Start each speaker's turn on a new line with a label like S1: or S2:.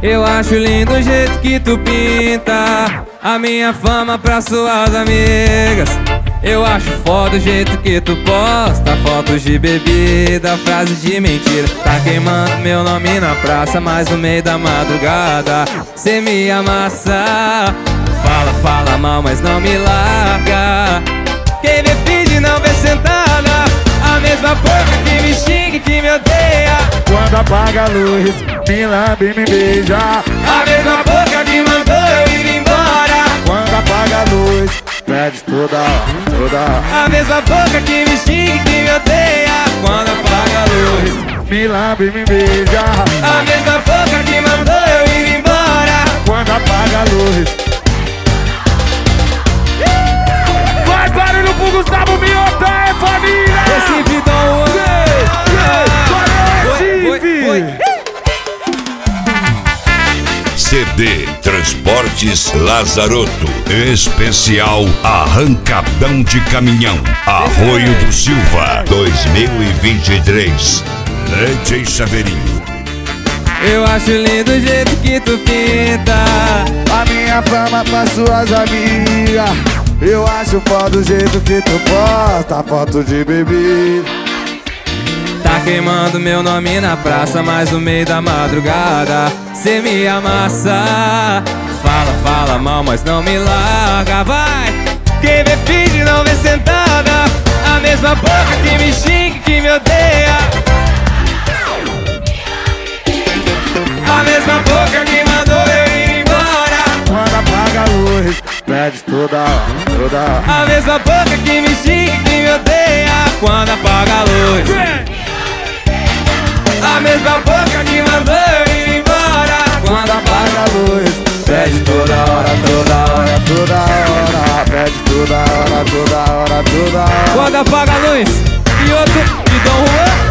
S1: Eu acho lindo o jeito que tu pinta a minha fama pra suas amigas. Eu acho foda o jeito que tu posta fotos de bebida, frases de mentira. Tá queimando meu nome na praça, mas no meio da madrugada cê me amassa. Fala, fala mal, mas não me larga. Quem vê finge não vê sentada. A mesma boca que me xinga e que me odeia.
S2: Quando apaga a luz, me lambe e me beija.
S1: A mesma boca que mandou eu ir embora.
S2: Quando apaga a luz, pede toda hora, toda hora.
S1: A mesma boca que me xinga e que me odeia. Quando apaga a luz,
S2: me lambe e me beija.
S1: a mesma boca que mandou eu ir embora.
S2: Quando apaga a luz. Vai barulho pro Gustavo Miotta, é família!
S1: Recife Dom
S2: Recife!
S3: CD Transportes Lazaroto. Especial Arrancadão de Caminhão, Arroio do Silva 2023. DJ Chaveirinho.
S1: Eu acho lindo o jeito que tu pinta
S2: A minha fama pra suas amigas. Eu acho foda o jeito que tu posta foto de bebida.
S1: Tá queimando meu nome na praça, mas no meio da madrugada cê me amassa. Fala, fala mal, mas não me larga, vai. Quem vê finge não vê sentada. A mesma boca que me xinga e que me odeia. A mesma boca que mandou eu ir embora.
S2: Quando apaga a luz, pede toda hora, toda hora.
S1: A mesma boca que me xinga e que me odeia. Quando apaga a luz, a mesma boca que mandou eu ir embora.
S2: Quando apaga a luz, pede toda hora, toda hora, toda hora. Pede toda hora, toda hora, toda hora.
S1: Quando apaga a luz, e outro de Dom Juan.